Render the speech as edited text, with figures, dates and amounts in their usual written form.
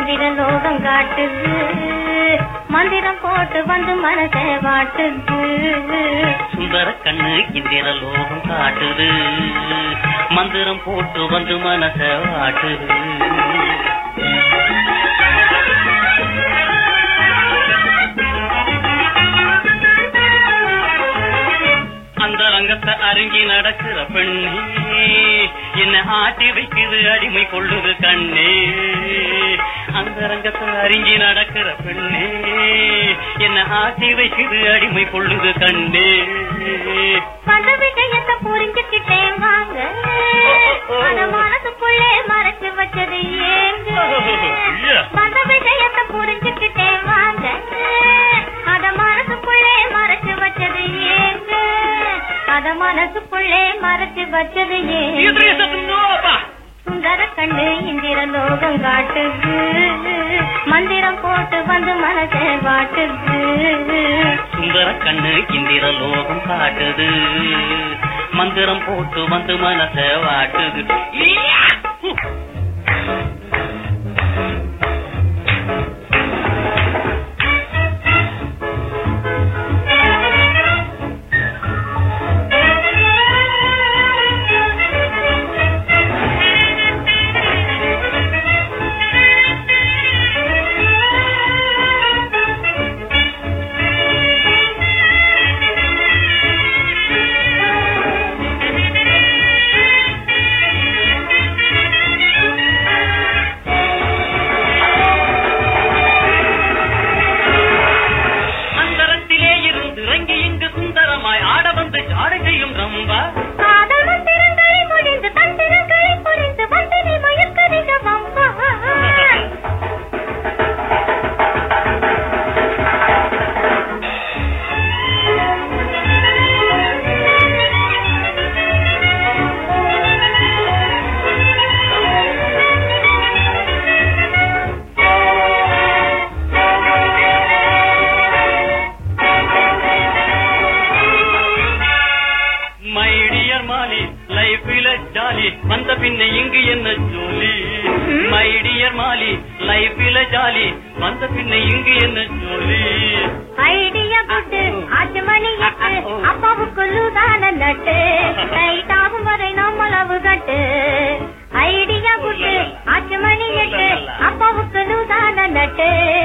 இந்திர லோகம் காட்டுது, மந்திரம் போட்டு வந்து மனசை வாட்டுது. சுந்தர கண்ணு இந்திர லோகம் காட்டுது, மந்திரம் போட்டு வந்து மனசை வாட்டுது. அந்த ரங்கத்தை அருங்கி நடக்கிற பெண்ணே, என்ன ஆட்டி வைக்குது அடிமை கொள்ளுது கண்ணே. அந்த ரங்கத்தை அருங்கி நடக்கிற பெண்ணே, என்ன ஆட்டி வைக்குது அடிமை கொள்ளுது கண்ணே. வந்த விஷயத்தை புரிஞ்சுக்கிட்டேன் வாங்க, அத மனசுக்குள்ளே மறைச்சு வச்சது ஏங்க. வந்த விஷயத்தை புரிஞ்சுக்கிட்டேன் வாங்க, அத மனசுக்குள்ளே மறைச்சு வச்சது ஏங்க. அத மனசுக்குள்ளே மறைச்சு வச்சது ஏங்க. சுந்தர கண்ணு இந்திர லோகம் காட்டுது, மந்திரம் போட்டு வந்து மனசை வாட்டுது. சுந்தர கண்ணு இந்திர லோகம் காட்டுது, மந்திரம் போட்டு வந்து மனசை வாட்டுது. வந்த பின்ன இங்கு என்ன ஜோலி, மை டியர் மாலி லைஃபில ஜாலி, வந்த பின்ன இங்கு என்ன ஜோலி. ஐடியா குட்டு 8 மணி 8, அப்பாவுக்கு லூதான நட்டு, நைட் ஆகும் வரை நம்மளவு கட்டு. ஐடியா குட்டு 8 மணி 8, அப்பாவுக்கு லூதான நட்டு.